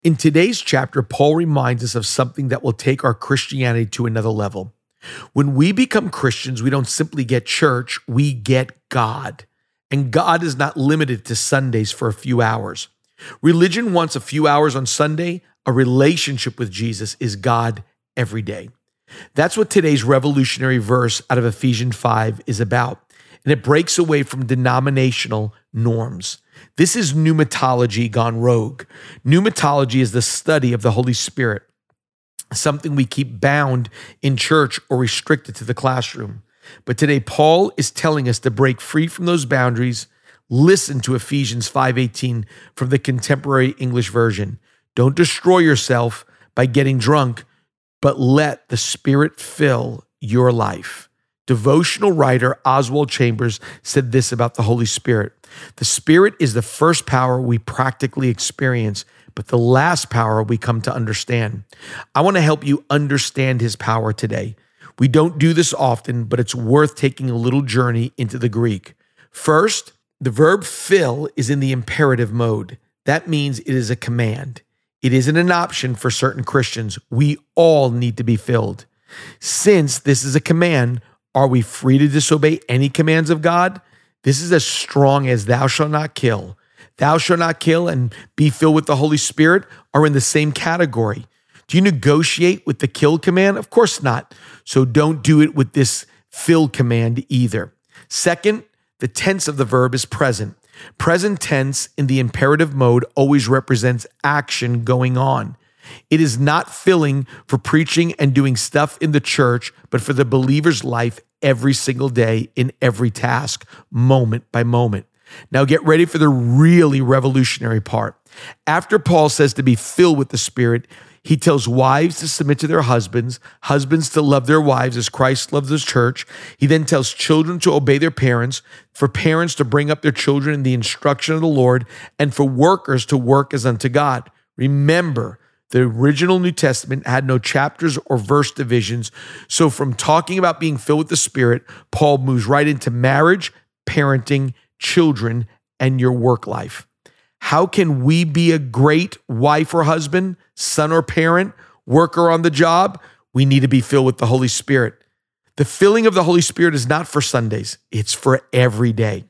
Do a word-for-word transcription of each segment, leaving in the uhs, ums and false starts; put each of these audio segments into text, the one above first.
In today's chapter, Paul reminds us of something that will take our Christianity to another level. When we become Christians, we don't simply get church, we get God. And God is not limited to Sundays for a few hours. Religion wants a few hours on Sunday. A relationship with Jesus is God every day. That's what today's revolutionary verse out of Ephesians five is about. And it breaks away from denominational norms. This is pneumatology gone rogue. Pneumatology is the study of the Holy Spirit, something we keep bound in church or restricted to the classroom. But today, Paul is telling us to break free from those boundaries. Listen to Ephesians five eighteen from the Contemporary English Version. Don't destroy yourself by getting drunk, but let the Spirit fill your life. Devotional writer Oswald Chambers said this about the Holy Spirit. The Spirit is the first power we practically experience, but the last power we come to understand. I want to help you understand his power today. We don't do this often, but it's worth taking a little journey into the Greek. First, the verb fill is in the imperative mode. That means it is a command. It isn't an option for certain Christians. We all need to be filled. Since this is a command, are we free to disobey any commands of God? This is as strong as thou shalt not kill. Thou shalt not kill and be filled with the Holy Spirit are in the same category. Do you negotiate with the kill command? Of course not. So don't do it with this fill command either. Second, the tense of the verb is present. Present tense in the imperative mode always represents action going on. It is not filling for preaching and doing stuff in the church, but for the believer's life every single day in every task, moment by moment. Now get ready for the really revolutionary part. After Paul says to be filled with the Spirit, he tells wives to submit to their husbands, husbands to love their wives as Christ loved the church. He then tells children to obey their parents, for parents to bring up their children in the instruction of the Lord, and for workers to work as unto God. Remember, the original New Testament had no chapters or verse divisions. So from talking about being filled with the Spirit, Paul moves right into marriage, parenting, children, and your work life. How can we be a great wife or husband, son or parent, worker on the job? We need to be filled with the Holy Spirit. The filling of the Holy Spirit is not for Sundays. It's for every day.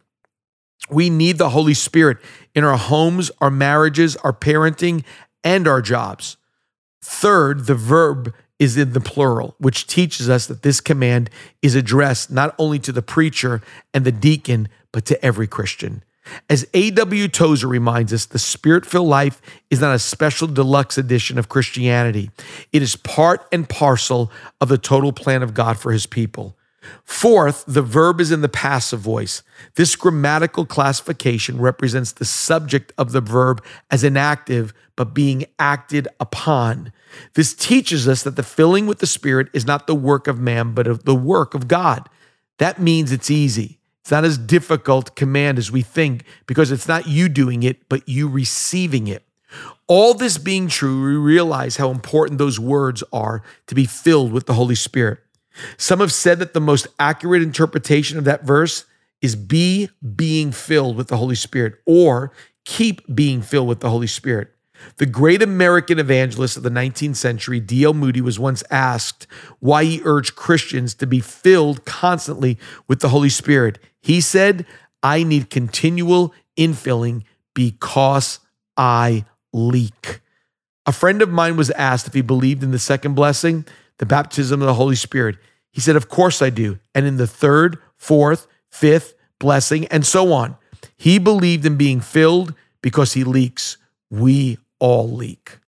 We need the Holy Spirit in our homes, our marriages, our parenting, and our jobs. Third, the verb is in the plural, which teaches us that this command is addressed not only to the preacher and the deacon, but to every Christian. As A W Tozer reminds us, the Spirit-filled life is not a special deluxe edition of Christianity. It is part and parcel of the total plan of God for his people. Fourth, the verb is in the passive voice. This grammatical classification represents the subject of the verb as inactive, but being acted upon. This teaches us that the filling with the Spirit is not the work of man, but of the work of God. That means it's easy. It's not as difficult a command as we think, because it's not you doing it, but you receiving it. All this being true, we realize how important those words are to be filled with the Holy Spirit. Some have said that the most accurate interpretation of that verse is be being filled with the Holy Spirit, or keep being filled with the Holy Spirit. The great American evangelist of the nineteenth century, D L Moody, was once asked why he urged Christians to be filled constantly with the Holy Spirit. He said, I need continual infilling because I leak. A friend of mine was asked if he believed in the second blessing, the baptism of the Holy Spirit. He said, of course I do. And in the third, fourth, fifth blessing, and so on. He believed in being filled because he leaks. We all leak.